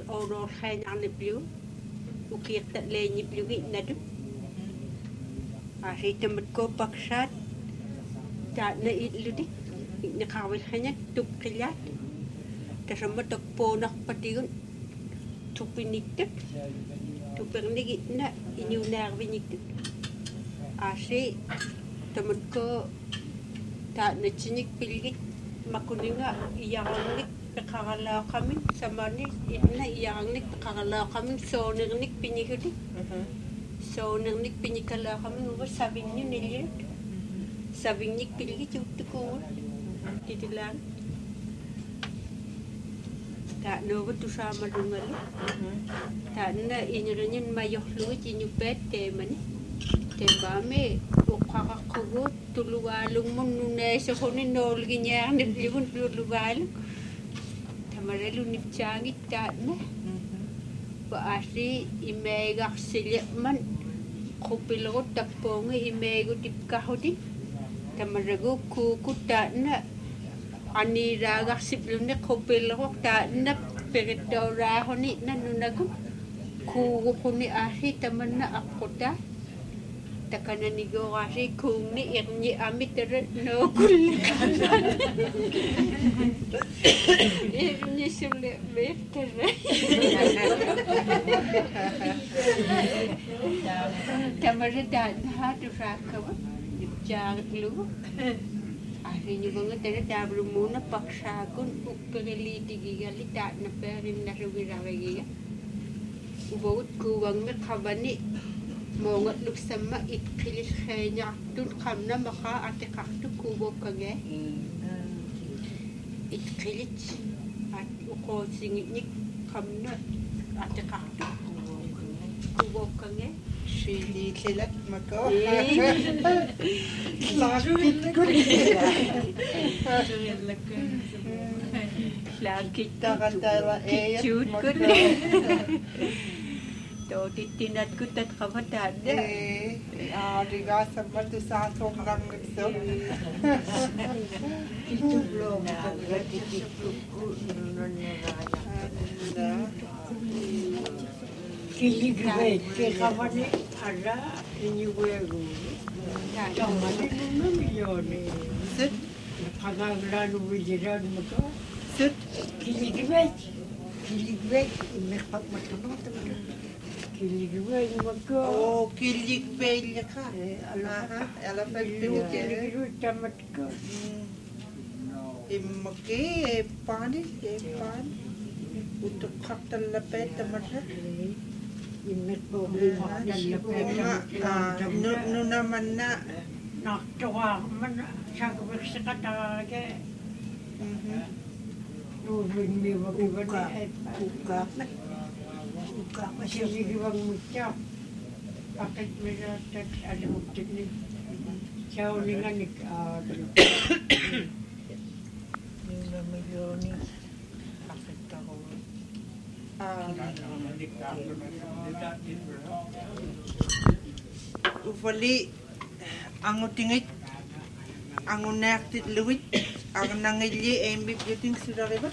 orol khain arne blue ukir ta le ni blue gi nadu a rita mat ko paksat ta na iludi ni khawil khanya tup kilat ta sama tok po nak patigun tupinik tupernik na inyu nervinik a se tamat ko ta na chinik pilgit makuninga iyangnik kakala kami samani ina iyangnik kakala kami sonirnik pinikudi sonirnik pinikala kami ngo sabingni nilir sabingnik pilgit yutuko titilan ta no tu sama dungal ta na inyerin mayoh lu jinyupet te mani te bame ukaka kogo tuluwalung mon nune so koni nol ginyang ni libun tuluwalung tamarelu nipchangi ta na ba asi imega silman kopilo tapongi imego tipkahodi tamarago ku ta na ani raga siblune kopilo ta na peredora honi nanunago ku honi asi tamanna akota takana ni go kasi kung ni irni amit no kulikanan irni sule betere tamara dan ha tu rakawa jar lu ari ni bunga tere dabru muna paksa kun ukeli tigigali ta na perin na ruwirawiya ubot kuwang na kabani mongat luk sama ikhilis khenya tun khamna makha atikaktu kubo kange ikhilis at uko singit khamna atikaktu kubo kange shili khilat mako lagit tagantara cute good to titinat ko tat kabataan riga sama tu sa som lang so itu belum berarti itu kili gue ke kamane ada ini gue kamane nuna milione sit kadang lalu bijiran maka sit kili gue merpak macam tu kili gue maka oh kilik bel ka ala pagtu kili gue tamat ko imke pani pan untuk khatal lapet tamata imet boleh dan lepas nu namanna nak tua mana sang bersekata ke Rubin mi buka masih lagi bang mucap pakai merat ada bukti ni jauh dengan ni nuna milioni pakai tahu ufali angutingit angunaktit luwit ang nangili embib yuting sudariba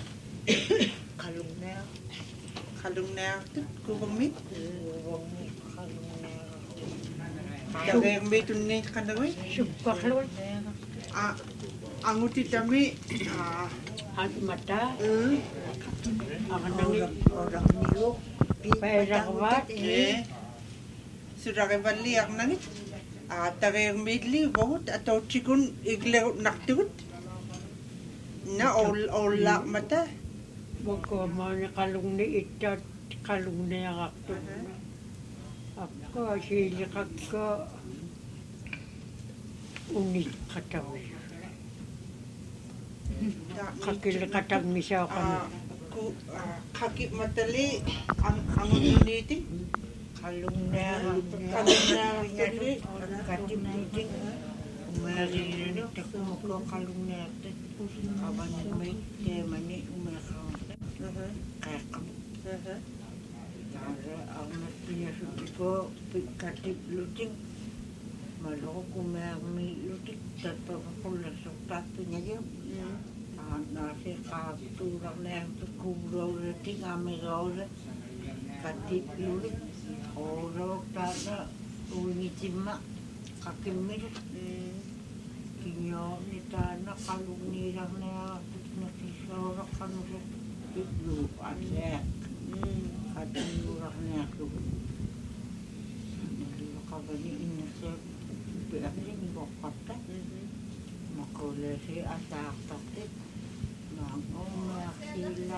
kalung naktit kubamit dagayang bitun ni kandawi subak lor anguti kami hati mata akan nangis orang nilu perak wat sudariba liak nangit dagayang bitli bahut atau cikun igleut naktigut na olak mata boko mana kalung ni itat kalung ni aku aku sih aku unik kata kakil kata misal kan kaki matali ang uniti kalung na tuli kati miting umari ni takmo kalung na kaban mai te mani umakaw kakam ang napiya ko kati luting maloko kumami lutik tatpa ko la soktat niya nasi katu lang kulo ting amirole katip yuli oro tana unitima kakimir kinyo ni tana kalunirang na nakisoro kanure itlu ase katinurang na ku kabani inase bilang bokata makole si asak taktik Mangomah sila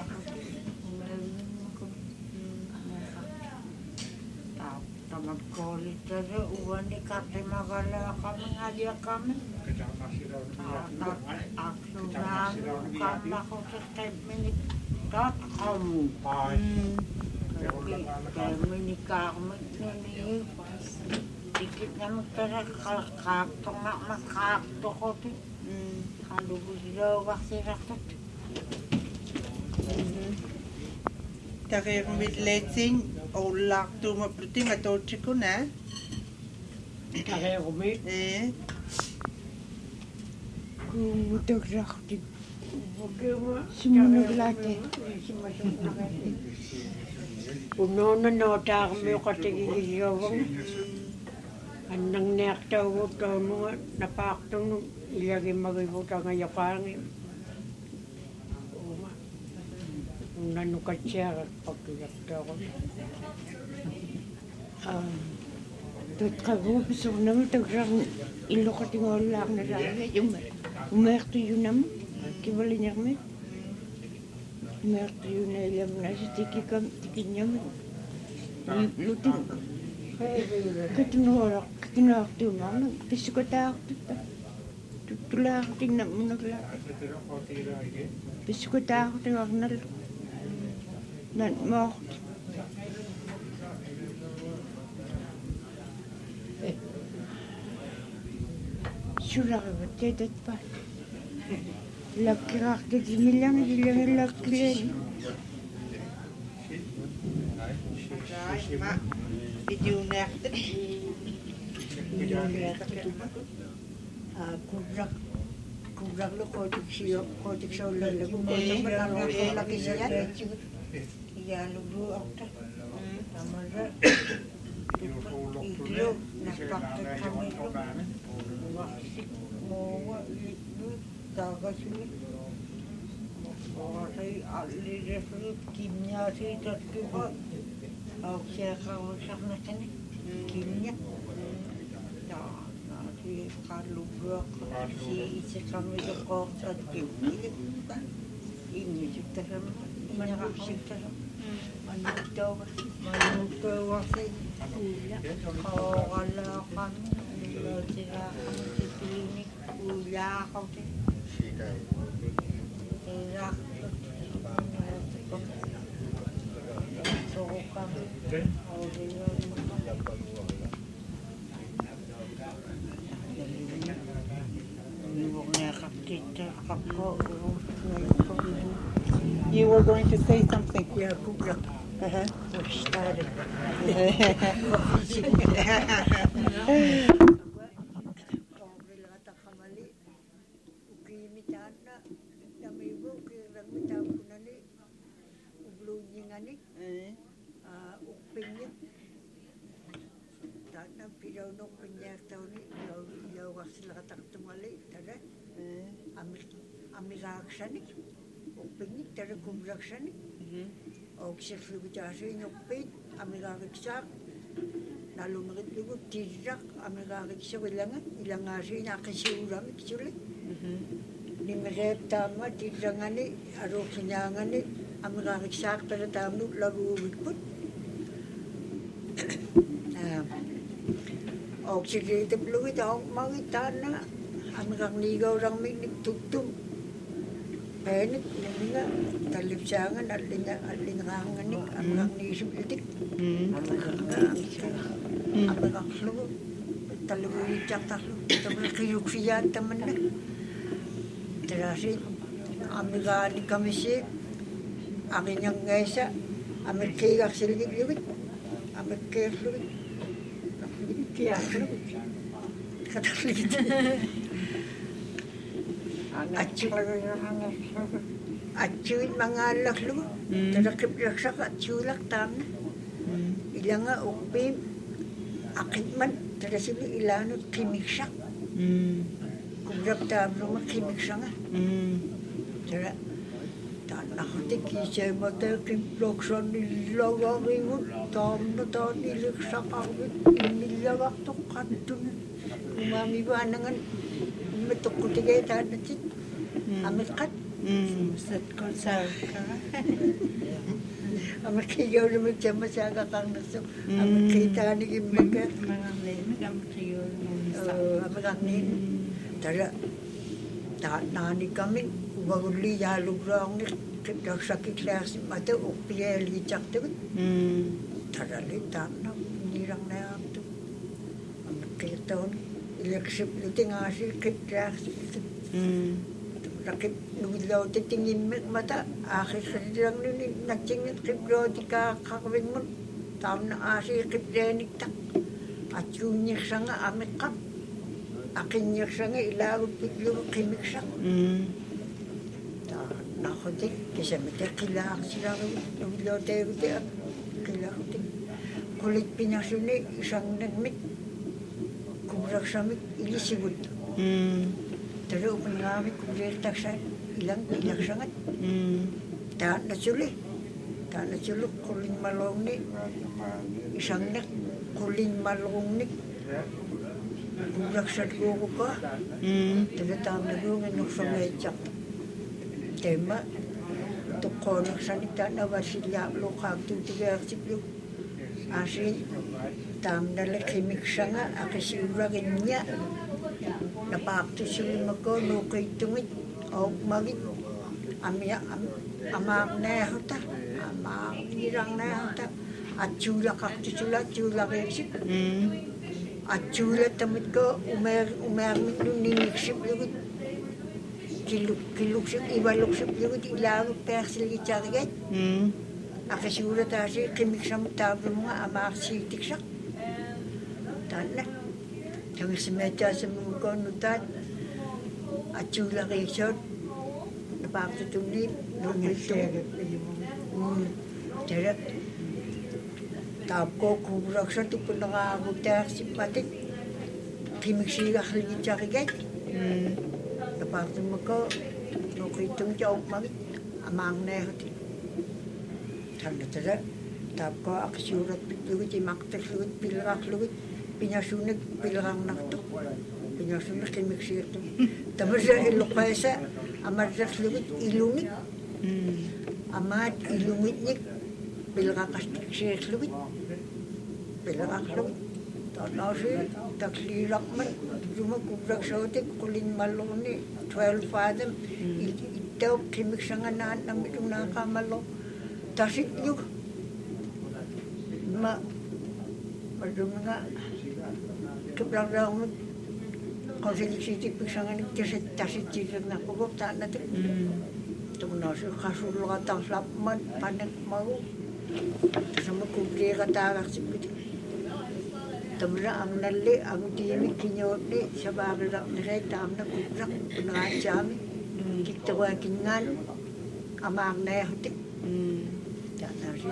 tamat kulit saja uang ni kaki magala kami ngaji kami aku nang karena aku setiap minit tak kamu minit kami ni dikit nama terus kak tengah makak tokopi kalau bujau waktu rakyat Tarir midleting og lagt du med bluting at du chikuna. Tarir mit. Kudagraktig. Sumunuglate. Unono no tar mi katigigiyawang. Anang nektaw taw no napaktong ilagi magibutang ayapangin. Nanu kacang pakai tahu. Tot kagu bersama terang ilo katinggal lang na lang yung umerto yun nam kibalinya me umerto yun na ilam na si tikinya me luting katunorak tu mana pisukota tulah tingna munagla pisukota tinggal nal nan mo Sudah betul pak. Laki-laki dibilang laki. Mak, video nekter. Kubrak lo kotik siyo lele kubrak berlalu laki siya. Iya lu okta. Tamara. Itu napakta kami itu. Mau itu jaga sini. Orang saya ahli referensi kimia sih tertutup. Aku saya kau sana sini kimia. Nanti kalau buat si kami itu kau tertutup. Ini juga sama. Manusia masih kau kalau kami tidak ini kuliah kau tidak so kami You were going to say something. Yeah, good. Started. Og selvfølgelig der er en opbed, amerikansk nalunod lugo tirak amerikansk ilang asin akisiuram kicule. Ni merep tama tirangani arok sunyangani amerikansk pada tamu lagu wikput. Og sige det blev et år mange tanna amerikansk orang miknik tutum. Panik ninga talipsangan alingangan ni amang ni subitik amang flu talu cakta flu tamu kiyuksian temen terasi amiga ni kamisi amin yang ngaisa amin kiyak silgit yubit amin kiyak flu kiyak flu kata flu Atsuit mangalak lu, terakip raksak atsulak tamna. Ilanga ukpim akitman terasilu ilanut kimiksak. Kubrap tablo kimiksak nga. Tera tan nakotik kisay mata kiplokson nilagaringut tamna tan iliksak awit inilagak tukatun. Umami ba nangan metukutigay tanatit amit kat. Set konser ka. Amat kiyaw naman siya masyaga kang naso. Amat kita ni Kimbagat. Maraming amat kayo Amat kanin. Tara, nani kami, waguli yalog rong ni kita sakit las mata upiel gicak tu. Tara litan na nirang na tu. Amat kita ni eleksip luting asih kita rakip nugilaw titingin mata akhir sedang ni nacingit kibro tika kakawin mo tam na asi kibrenik tak acunyek sanga amit kap akinyek sanga ilaw piglo kimik sang ta nakotik kisa mete kilak sila nugilaw tayo te kilak te kulit pinasuni isang nagmit kumrak samit ilisibut Terus pengawi kuliah taksan ilang sangat. Tak nak sulit kulin malong ni isang nak kulin malong ni kurak sadgo ko. Terus tam nago nganok sumecak. Tema to konak sanita na wasilya lo kag tu tiga siplo. Asin tam na lekimik sanga akisura genya. Napakto sila nukay tungit o magit amak nehota amak nirang nehota at chula kakto chula reksip at chula tamit ko umermit nung niniksip lugut kiluksip ibaluksip lugut ilaw persil gitsagat akasura tasi kimiksam tablo mga amak sitiksak tanak Yang semeta semua nutat, acula resort, napakto tunip, nungito. Jadi, tapko kurak sa tu pun nakabuter simpatik, kimiksi kahli carigat, napakto mako, nungitong jauh magit, amang nehoti. Tanda tanda, tapko aksurat lugut, imaktek lugut, pilrak lugut. Pinasunig pilarang nakto. Pinasunig kimiksi ito. Tapos ilukaysa, amarjas lugut ilungit. Amad ilungit nik, pilrakastik siya lugut. Pilarak lugut. Tanaw siya, taklilak man. Duma kubrak sotik, kulin malong ni 12 fathom. Itaw kimiksi nga naan na mitong nakamalong. Tasit yung Madum nga keblang daun konselisi pisangan tasit na pugok tak na tu. Tumnasu kasul kata slapman panek mau. Sama kubri kata aksipit. Tumra ang nali ang timi kinyo ni sabagal na tam na kubrak punajami. Kitwa kingan amang na hotik. Tak nasi.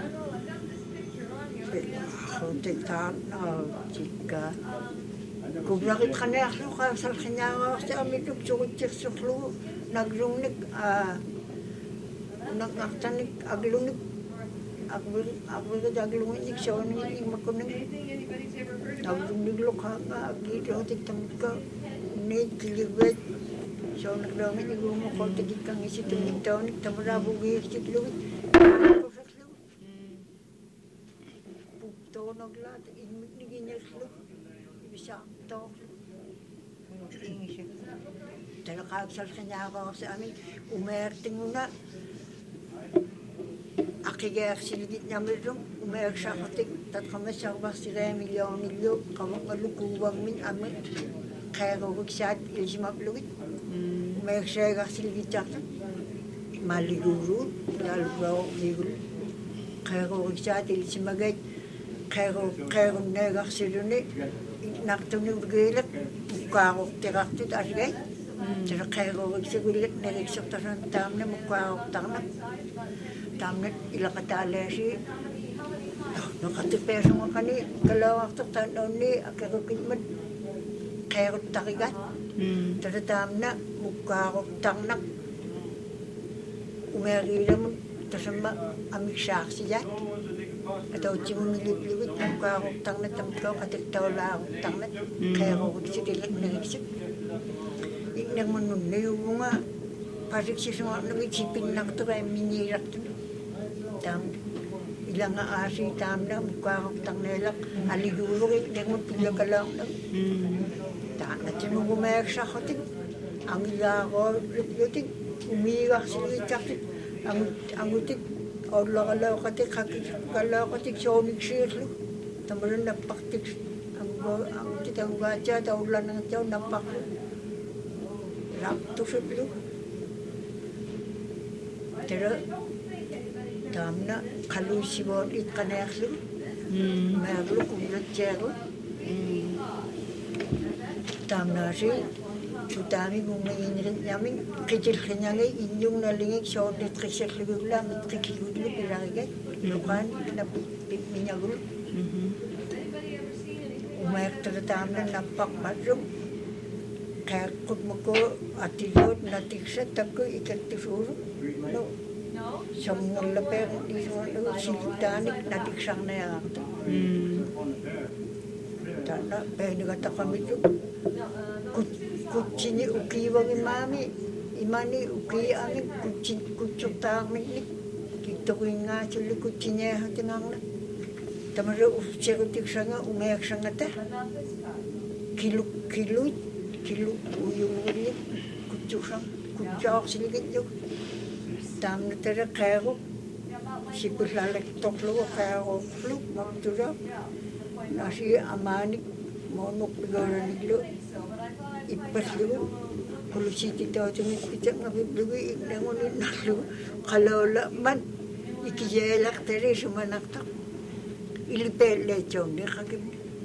Kontekan jika kubrakit kanyak lo kasal kanya sa amiduk sukit suklu naglungnik nagaktanik aglungnik aglungnik siya ning makuning naglungnik lo ka agito hotik tamit ka ni kilibet siya naglungnik mo kontekit kang isitumit taon tamarabugi sitlungit naglat imik ni ginyaslo bisa to ingis talakag sal kanya ako sa amin umerting una akiger silgit namirong umer sa kotik tat kami sa basi milyon kamang malukuwang min amin kaya ko buksat ilsimap lugit umer sa silgit jakta maliguru lalbro liguru kaya ko buksat ilsimagay Kaya negar siluni naktuni urgilat ukaro tirakti asgay Tara kairorog sa gulit na riksakta sa tamna mukwarok tangna. Tamna ilakatalesi. Nakatipeso nga kani kalawak ta tanaw ni akarukit man kairot takigat. Tara tamna mukwarok tangna. Umerila mo tasama amik saksi jat. Atau cuma milip-lipit mukwarok tangna tamto katiktaw laok tangna kairorog sa dilit na riksak. Nang menunda yung mga pasik si semua nabi cipin nak tu kayak minirak tu, tam ilang asi tam na mukha tang nelak aliguro kaya nang pila kalang na, tak na cuma gumayak sa hotik, ang ilako lutik umiyak sila cakit, ang utik kalau katik kalau katik sonik sirlo, tamaran napaktik ang kita baca taulan ng jauh nampak. Raktu sebelum, terus tamna kalau sibot ikan eklu, merlu kumplit jero, tamna si sutami mengingat nyamin kecil kenyangnya indung nalingik short ditrikser lugula mitrik lugula pirangga, lukan napi minyagul, umayak terus tamna nampak badrum. Kaya kung mako atilot natikset ako ikatisuro no sa mga laper isuro silitanik natiksang na yan tanda pwede kata kami ito kutsini ukiwang imani uki amin kutsuk tamin kita ko nga sila kutsinya hatingang na tamara ufsero tiksang nga umayak sang ata kilo uyung ulit kutsuk siligit yun tam na tara kero sikulalak toklo kero flu magtura nasi amanik monok pigara niglo ipaslu kulu siti tau tumit pitak ngabiblugi iknangunin nalu kalau man ikiyelak tari sumanaktak ilipel lechong ni kagim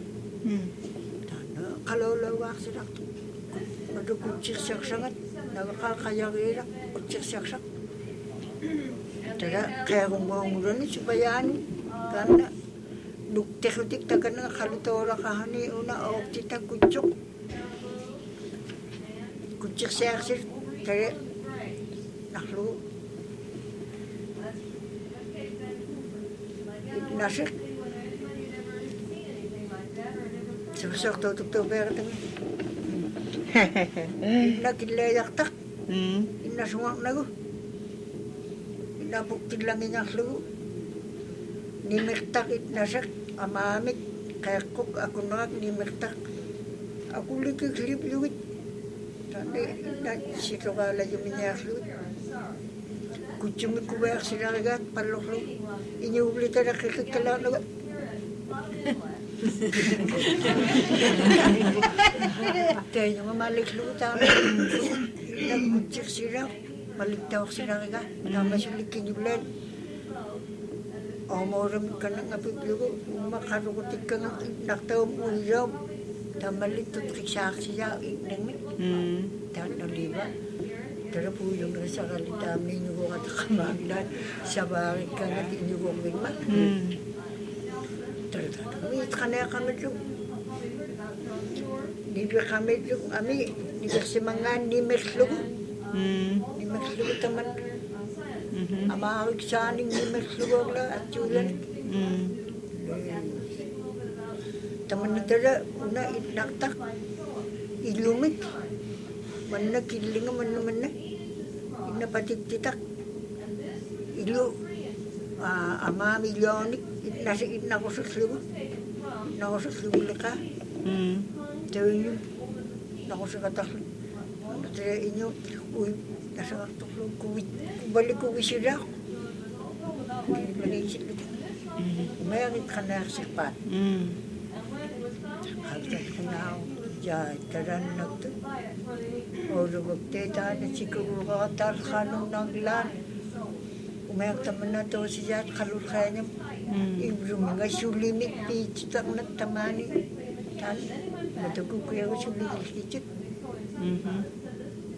tana kalau lawak sidak ada kucing sangat, nak kaya kira kucing sangat. Tidak kaya ngomong ni supaya ni, karena duktek tak kena kalau tora kahani una awak kita kucing sangat, kaya nak lu nasik. Sebesar tu berarti. Ina kilayak tak, ina sumak nagu, ina bukti lang inyak lu, nimertak ina sak, amamik, kaya kok aku nak nimertak, aku lagi klip luit, tadi ina sito kala yung inyak lu, kucing kubayak sinagat palok lu, inyubli tada kikikalang lu. Tayo nga malik luta nagkutsik sila maligtaw sila nga namasulikin yung bulan o mauram ka na nga piplugo makarukutik ka nga naktaw mo ilaw tamalit tutrik sa siya inangin tayo liba tara po yung nasa kalitam ninyo ko at kamaglan sa bakit ka nga ninyo ko bigma Wait kaya kami tu, di kami tu, kami di bersemangat di meslugu teman, amahik saning di meslugu lah aculan, teman itu lah, una naktak, ilumit, mana kilinga mana, ina patik titak, ilu, ama milyonik. Nasi itna ko sa slugo leka. Tayo yun, nako sa kataklo. Tayo inyo, uy, nasa kataklo, balik ko wisira ako. Balik sila. Mayroon ka na sipat. Hagdat ko na ako, taran na ito. O rugagteta na siguro katar kanong naglan. Umayak taman na ito siya at kalul kaya niya. Ibu mga sulimit pichitak na tamani. Tan, matuko kuya ko sulimit pichit.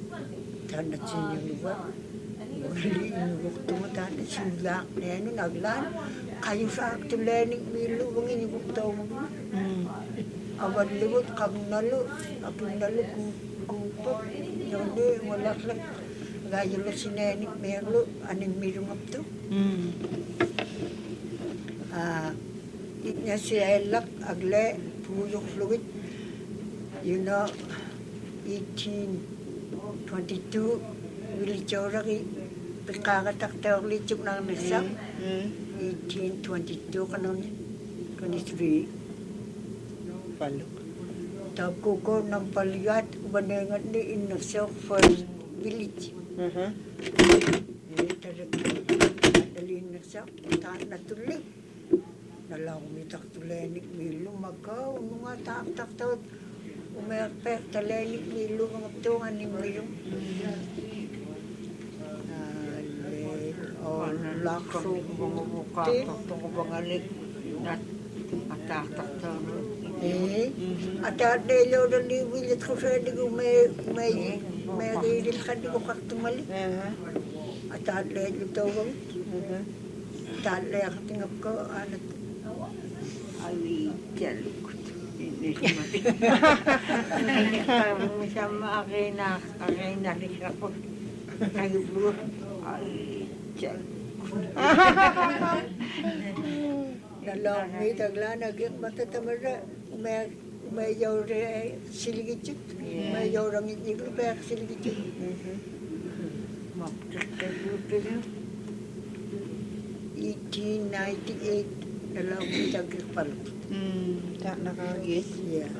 Tanna sinuluwa. Uli inuguktungo tanna sinulak na yan naglan. Kayo sa aktulenik milu wang inuguktungo mo. Awan liwot kamnalo. Akinalo kupot. Yoni walaklag. Gaya lo sinenik merlo. Aning mirungap to. Itnya si elak agle puyok fluid. You know, 1822, Willie Joragi, Pekagatak Lichuk ng Nisak, 1822 kanon 23. Paluk. Tapos ko ng paligat, ubanengan ni Inasok First Village. Dali Inasok, tahan na tuloy. Nalaumitak tulenik milu magaw mga tak umerpek tulenik milu mga tungan ni milu lakso mga muka tong bangalik atak ada delo dali wilit ko sa digo may ridil ka digo kaktumali ada delo tawag ada yang tingap ko anak Ali jalukut. Ini sama arena disapot. Kayu blue Ali jalukut. Dalam ni taglan agak mata tamara may jauh siligit. May jauh orang ini berapa siligit. Mak terkejut. 1898 dalam Jagrek Palu. Tak nakagis. Yeah.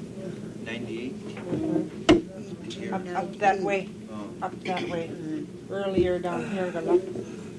98. Up that way. Up that way. Earlier down here, the left.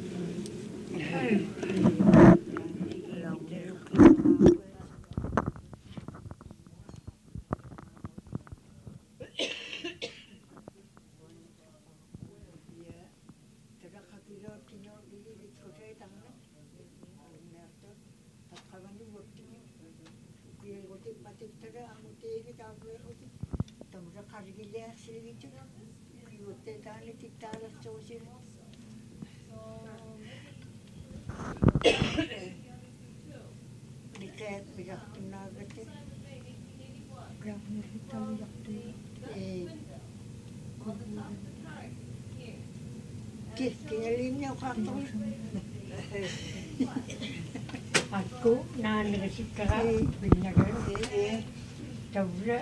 Aku nasikara binyagan tabra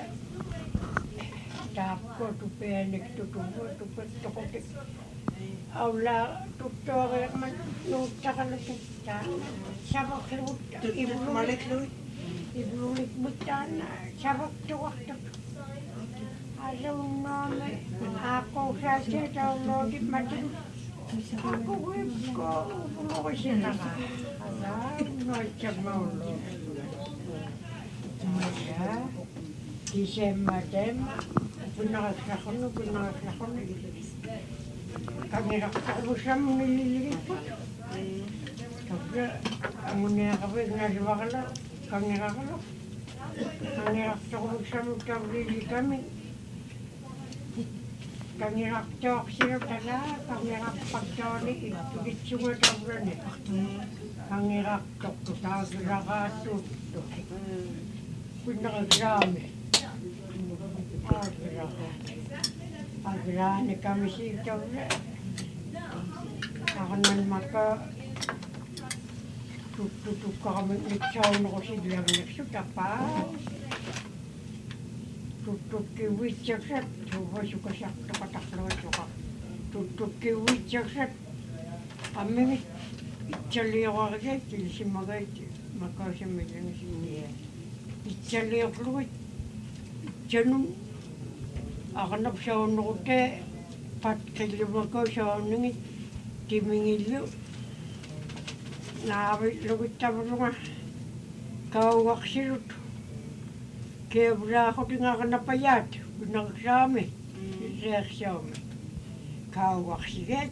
tapko tupenik tutumbo tupet tokotik aula tutore man nutakala kita sabak lut ibu Malik lu. ibu butan sabak waktu ada nama aku saja tahu di macam aku ko sila ka macam mau maya December punakakon kami rakabusam nililipot tapi amunya kape ngasibakala kami rakabusam tablili kami rakabusam sila tala kami rakapagtawali itugit sunga tablani kami rakapagtawali punakasami agrani kami sila akan maka tutup kami nagsaw na ko sila nagsuta pa tutup kiwit siya tuwa suka siya kataklo suka tutup kiwit siya kami itchali ako agad si magay maka siya medyo siya itchali ako janun akan siya note pat kilimo ko siya nung timingilo nabi lugit tabrunga kawak sirut kebra ko tinga kanapayat nagsami reaksyon kawak siget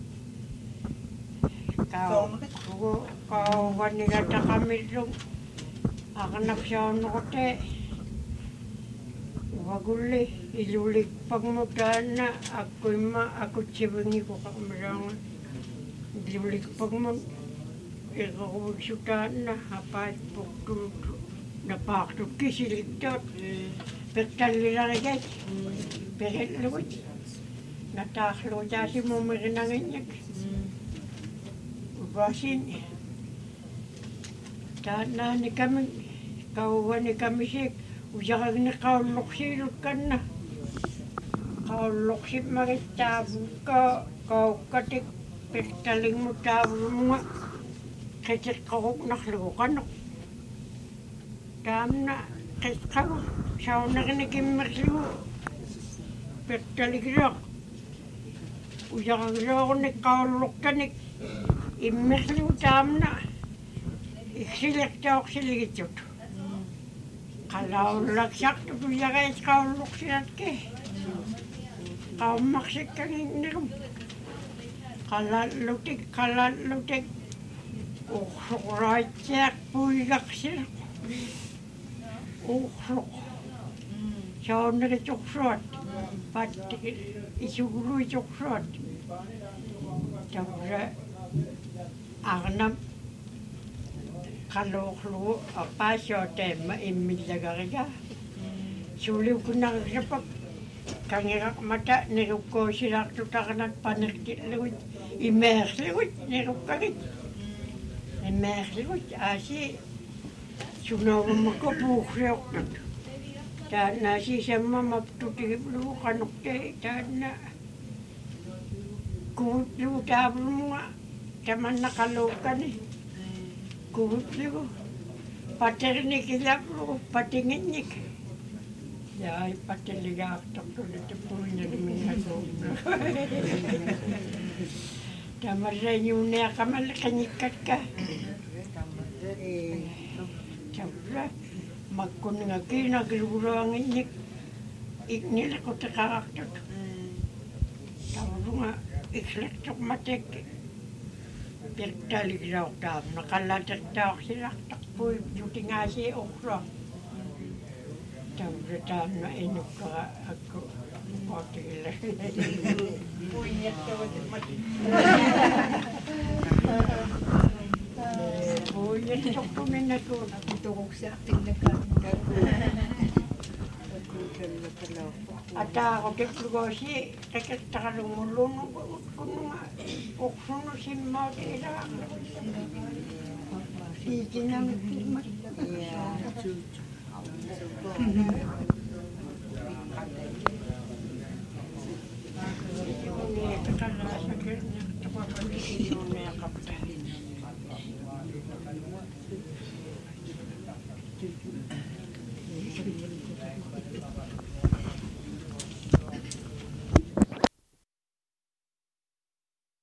kawan ni kata kami dong akan siya note Waguli, ilulik pagmutana, ako tsibingi ko kamarang ilulik pagmut, ikawag sutana, hapat puktul, napaktul kisiliktot, pektalirang agad, peretlot, nataklo dati mo marinangin ubasin, tana ni kami, kawan ni kami sik, ujakag na kauloksilot ka na. Kauloksit makitabu ka, kaukatik, pektaling mo tabu mo nga. Kaya kakok naklo ka no. Dam na, kaya kakok, saw na kinikimaklo. Pektaling rak. Ujakag na ako ni kaulok ka ni. Imaklo dam na. Iksilak taok siligit Kalau laksak tu punya guys kau luksiat ke, kau maksud kan ini rum. Kalau lutik, rajak punya sih, jauh dari coklat, pasti isu guru coklat, jauh agnam. Kalau keluar apa sahaja imil jaga-jaga, sulit guna siapa, kangerak mata neruko sirak tu takanat panik lewat, imer lewat nerukangit, imer lewat asi, sunnah mako bukrok nat, dan nasi sama mabtu tiga kanuk teh dan kudu tabung, zaman nakalokan ni. Kuhutligo, paternik ilaplo, patingitnik. Ya, pateliga takto dito punya minyak. Tamarnya unia kamal kanyikat ka. Cakra, makun ngaki nagrulo ang inyik. Iknil ko takakto. Tawo nga ikslektok matek. Pertalig raw tam, nakalatak daw sila takpoy, juti nga si okra. Tamre tam na inok ka ako, patigil. Punyat ka wad mati. Punyat ka pumin ako. Itugok sa ating nagkakaroon. Ata ako kiplugosi, takalong mulunong ko nga. Oksuno si Mautila. Sige namin filmat. Yeah.